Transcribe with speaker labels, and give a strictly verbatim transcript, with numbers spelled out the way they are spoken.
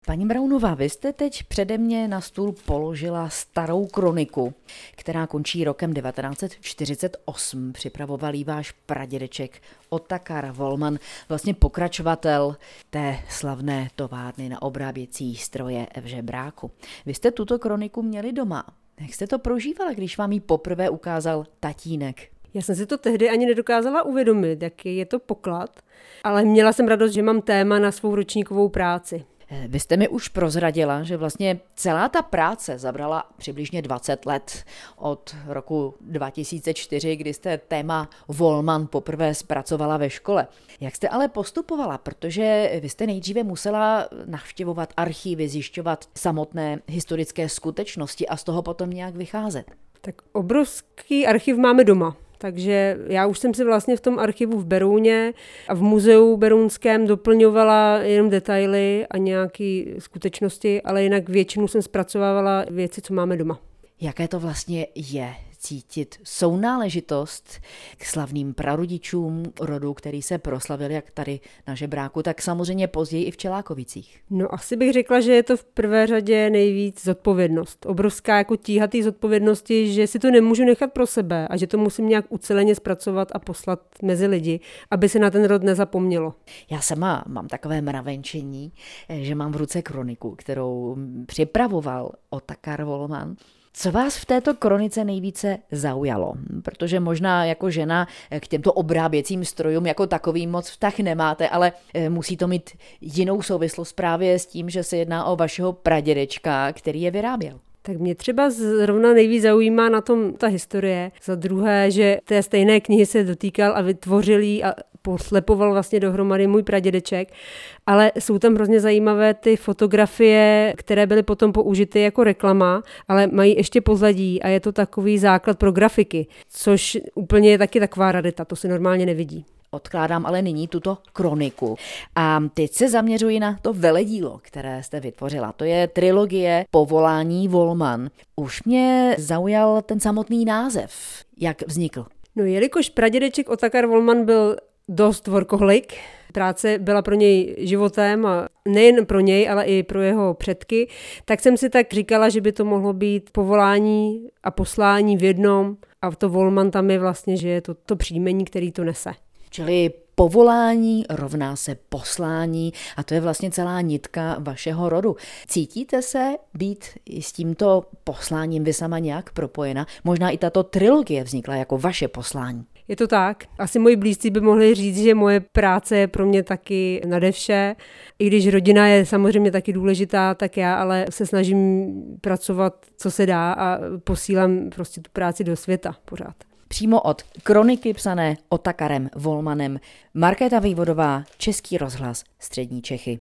Speaker 1: Paní Braunová, vy jste teď přede mě na stůl položila starou kroniku, která končí rokem devatenáct set čtyřicet osm. Připravoval ji váš pradědeček Otakar Volman, vlastně pokračovatel té slavné továrny na obráběcí stroje v Žebráku. Vy jste tuto kroniku měli doma. Jak jste to prožívala, když vám ji poprvé ukázal tatínek?
Speaker 2: Já jsem si to tehdy ani nedokázala uvědomit, jaký je to poklad, ale měla jsem radost, že mám téma na svou ročníkovou práci.
Speaker 1: Vy jste mi už prozradila, že vlastně celá ta práce zabrala přibližně dvacet let od roku dva tisíce čtyři, kdy jste téma Volman poprvé zpracovala ve škole. Jak jste ale postupovala, protože vy jste nejdříve musela navštěvovat archivy, zjišťovat samotné historické skutečnosti a z toho potom nějak vycházet?
Speaker 2: Tak obrovský archiv máme doma. Takže já už jsem si vlastně v tom archivu v Berouně a v muzeu berounském doplňovala jenom detaily a nějaké skutečnosti, ale jinak většinu jsem zpracovávala věci, co máme doma.
Speaker 1: Jaké to vlastně je cítit sounáležitost k slavným prarodičům rodu, který se proslavil jak tady na Žebráku, tak samozřejmě později i v Čelákovicích?
Speaker 2: No asi bych řekla, že je to v prvé řadě nejvíc zodpovědnost. Obrovská jako tíha té zodpovědnosti, že si to nemůžu nechat pro sebe a že to musím nějak uceleně zpracovat a poslat mezi lidi, aby se na ten rod nezapomnělo.
Speaker 1: Já sama mám takové mravenčení, že mám v ruce kroniku, kterou připravoval Otakar Volman. Co vás v této kronice nejvíce zaujalo? Protože možná jako žena k těmto obráběcím strojům jako takovým moc vztah nemáte, ale musí to mít jinou souvislost právě s tím, že se jedná o vašeho pradědečka, který je vyráběl.
Speaker 2: Tak mě třeba zrovna nejvíc zaujímá na tom ta historie. Za druhé, že té stejné knihy se dotýkal a vytvořil ji a poslepoval vlastně dohromady můj pradědeček. Ale jsou tam hrozně zajímavé ty fotografie, které byly potom použity jako reklama, ale mají ještě pozadí a je to takový základ pro grafiky, což úplně je taky taková rarita, to se normálně nevidí.
Speaker 1: Odkládám ale nyní tuto kroniku a teď se zaměřuji na to veledílo, které jste vytvořila. To je trilogie Povolání Volman. Už mě zaujal ten samotný název. Jak vznikl?
Speaker 2: No jelikož pradědeček Otakar Volman byl dost workoholik, práce byla pro něj životem a nejen pro něj, ale i pro jeho předky, tak jsem si tak říkala, že by to mohlo být povolání a poslání v jednom a to Volman tam je vlastně, že je to to příjmení, který to nese.
Speaker 1: Čili povolání rovná se poslání a to je vlastně celá nitka vašeho rodu. Cítíte se být s tímto posláním vy sama nějak propojena? Možná i tato trilogie vznikla jako vaše poslání.
Speaker 2: Je to tak. Asi moji blízcí by mohli říct, že moje práce je pro mě taky nade vše. I když rodina je samozřejmě taky důležitá, tak já ale se snažím pracovat, co se dá a posílám prostě tu práci do světa pořád.
Speaker 1: Přímo od kroniky psané Otakarem Volmanem, Markéta Vejvodová, Český rozhlas, Střední Čechy.